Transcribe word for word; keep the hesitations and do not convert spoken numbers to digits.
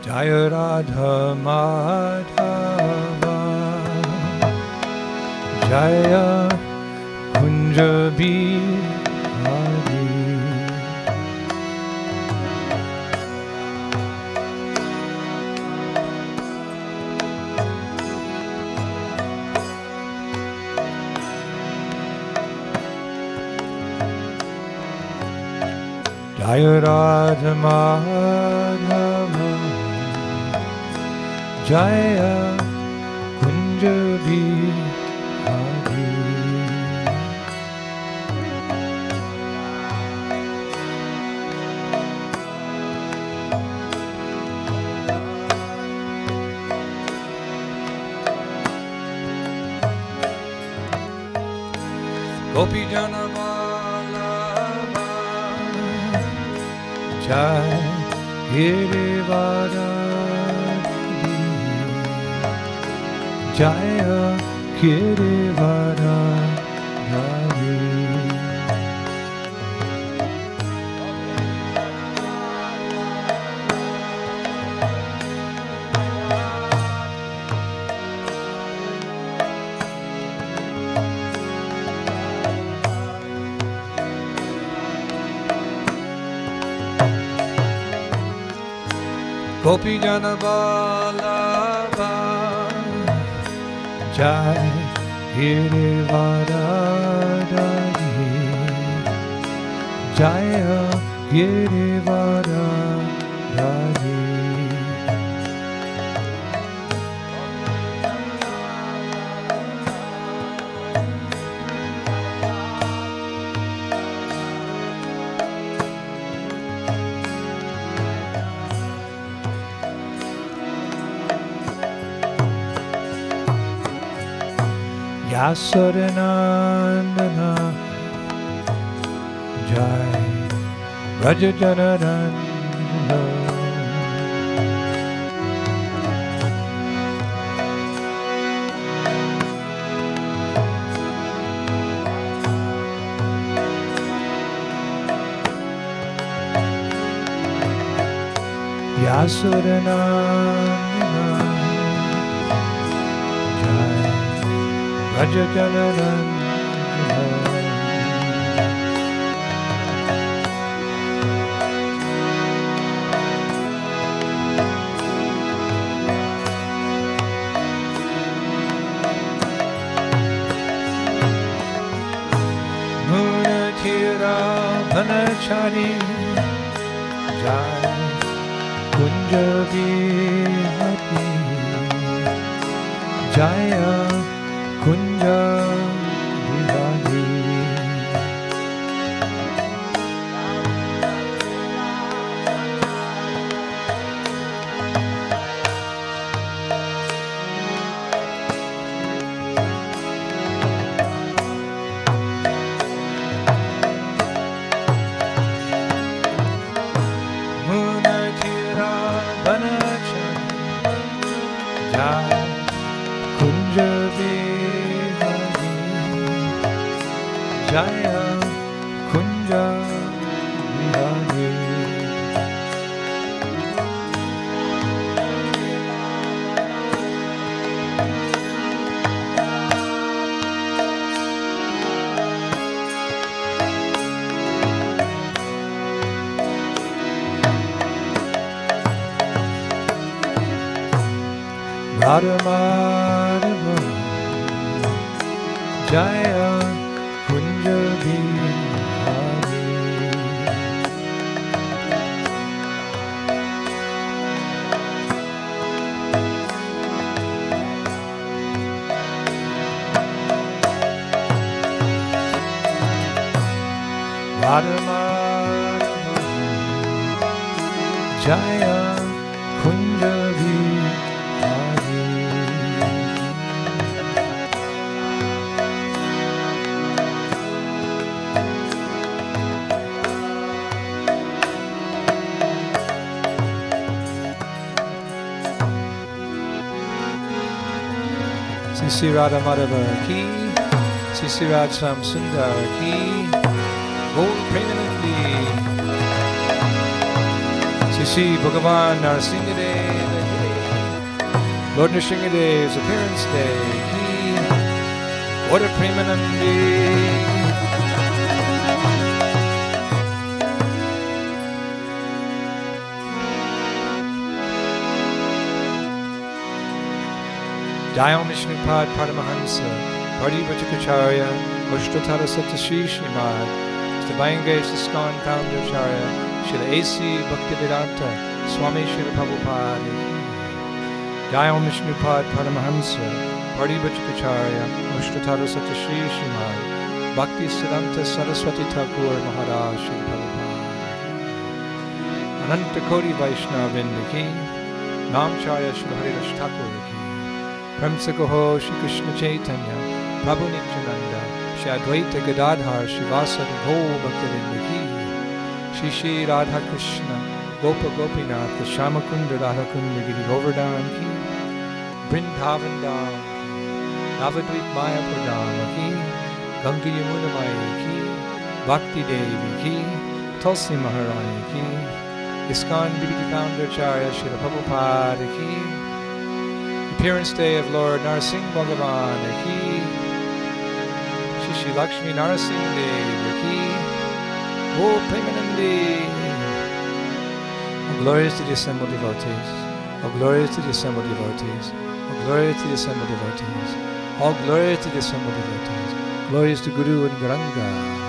Jaya Radha Madhava Jaya Kunja Bihari Jaya Radha Madhava Jaya Kunja Bihari Gopi Jana Vallabha Jai Girivardhari Jaya Girivardhari Gopi Jana Vallabha Jai Girivardhari Jaya Girivardhari Yasodanandana Jai Rajajanandana Yasodanandana Rajajanandana Munatira Bhanachari Jai Kunja Bihari Jaya Kunja Bihari Munatira Bhanachari Jai Kunja Bihari Jaya Kunja Bihari Radha Madhava Jaya Kunja Bihari Radha Madhava Jaya Kunja Bihari Sri Radha Madhava ki, Sri Radha Shyam Sundar ki, Gaur Premanandi, Sri Bhagavan Narasimha Dev Lord Nrsingadev's appearance day. Ki Vada Premanandi. Jayam Vishnupad Paramahansa, Parivajikacharya, Ushtatara Satyashri Srimad, Stavangesh Iskon Founder Acharya, Srila A C Bhaktivedanta, Swami Srila Prabhupada. Jayam Vishnupad Paramahansa, Parivajikacharya, Ushtatara Satyashri Srimad, Bhakti Siddhanta Saraswati Thakur Maharaj Srila Prabhupada. Ananta Koti Vaishnava Vindaki, Namcharya Srila Haridas Thakur. Premsagoho Shri Krishna Chaitanya, Prabhu Nityananda, Shri Advaita Gadadhar, Shivasari Gaur Bhaktivinoda Ki, Shri Shri Radha Krishna, Gopa Gopinath, the Shamakunda Radha Kunda Giri Govardhan Ki, Vrindavan Dham Ki, Navadvip Mayapur Dham Ki, Ganga Yamuna Maya Ki, Bhakti Devi Ki, Tulsi Maharani Ki, Iskon Bhakti Founder Acharya Srila Prabhupada Ki, Appearance Day of Lord Narsingh Bhagavan Ki, Shri Shri Lakshmi Narsingh Dev Ki, O Premanandi. All glorious to the assembled devotees, all glorious to the assembled devotees, all glorious to the assembled devotees, all glorious to the assembled devotees, glorious to Guru and Garanga.